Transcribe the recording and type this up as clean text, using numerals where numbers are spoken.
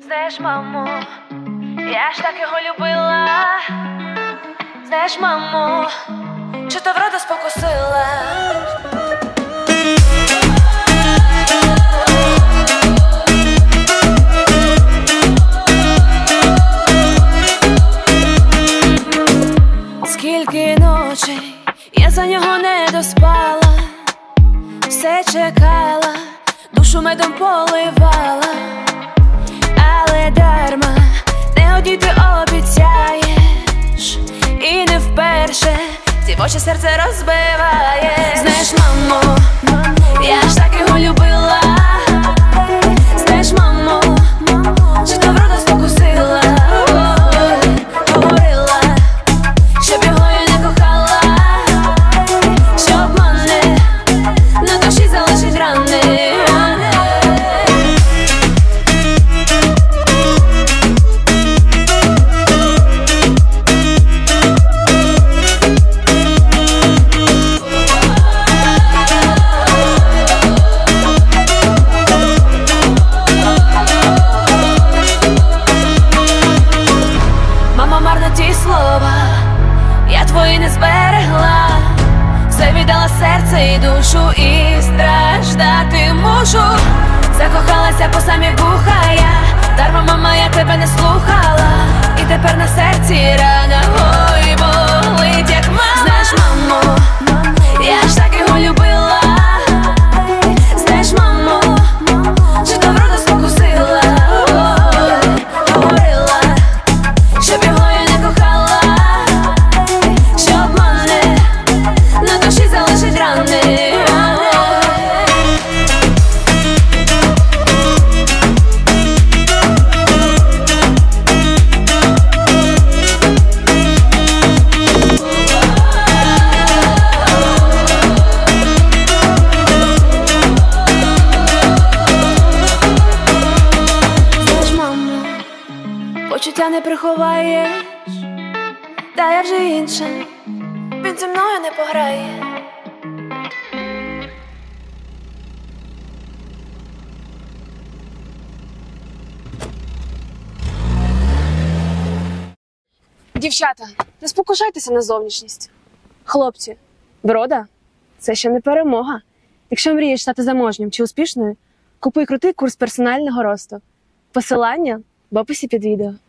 Знаєш, мамо, я ж так його любила. Знаєш, мамо, чи то врода спокусила. Скільки ночей я за нього не доспала, все чекала, душу медом поливала, але дарма, не одійти обіцяєш, і не вперше ці очі серце розбиває. Знаєш, мамо, я ж так його любила. Знаєш, мамо, чи то врода спокусила. Говорила, щоб його я не кохала, щоб мене на душі залишить рани. Мама, марно ті слова, я твої не зберегла. Все віддала серце і душу, і страждати мушу. Закохалася по самі вуха я, дарма, мама, я тебе не слухала. І тепер на серці рана, ой, болить, як мама. Знаєш, мамо, я ж так його любила. Знаєш, мамо, чи то врода спокусила. Говорила, щоб його я не кохала, щоб мене на душі залишить рани. Знаєш, мамо, почуття не приховаєш, та я вже інша, він зі мною не пограє. Дівчата, не спокушайтеся на зовнішність. Хлопці, врода – це ще не перемога. Якщо мрієш стати заможнім чи успішною, купуй крутий курс персонального росту. Посилання в описі під відео.